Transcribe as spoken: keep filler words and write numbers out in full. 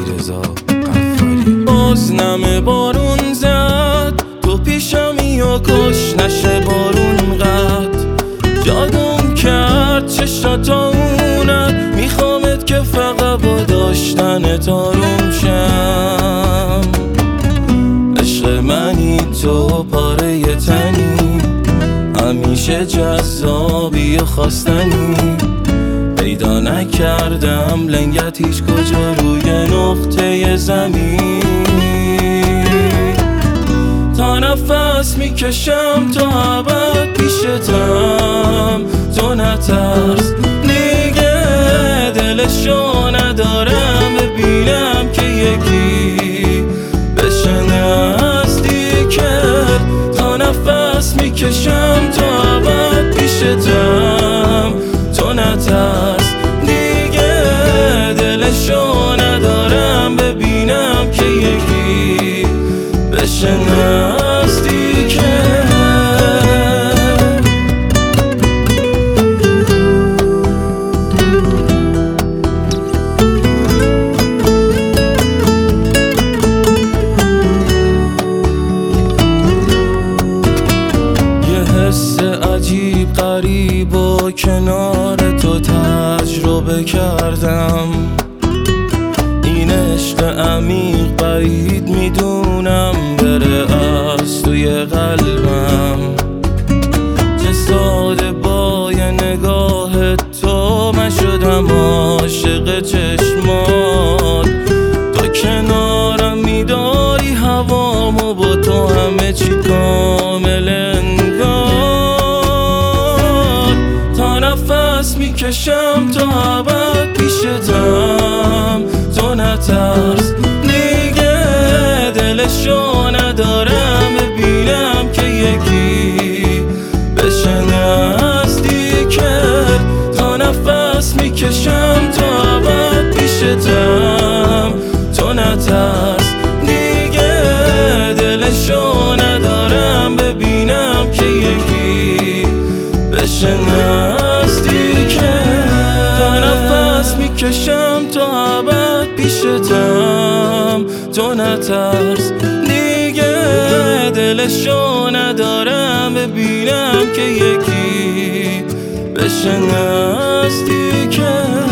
علیرضا غفاری. بازنمه بارون زد تو پیشمی و کش نشه بارون قد جادوم کرد چشاتونت میخوامت که فقط با داشتن تاروم شم. عشق منی تو پاره تنی همیشه جذابی و خواستنی پیدا نکردم لنگت هیچ کجا روی نقطه زمین. تا نفس میکشم تا ابد پیشتم تو نترس دیگه دلشو ندارم ببینم که یکی بشه نزدیکت. تا نفس میکشم تا ابد پیشتم تو نترس دیگه دلشو ندارم ببینم که یکی بشه نزدیکت. عجیب غریب و کنار تو تجربه کردم این عشق عمیق بعید میدونم بره از توی قلبم. چه ساده با یه نگاه تو من شدم عاشق چشمات. تو کنارم میداری هوامو با تو همه چی کامل میکشم تا ابد پیشتم تو نترس دیگه دلشو ندارم ببینم که یکی بشه نزدیکت. تا نفس میکشم تا ابد پیشتم تو نترس دیگه دلشو ندارم ببینم که یکی بشه نزدیکت. تا نفس میکشم تا ابد پیشتم تو نترس دیگه دلشو ندارم ببینم که یکی بشه نزدیکت.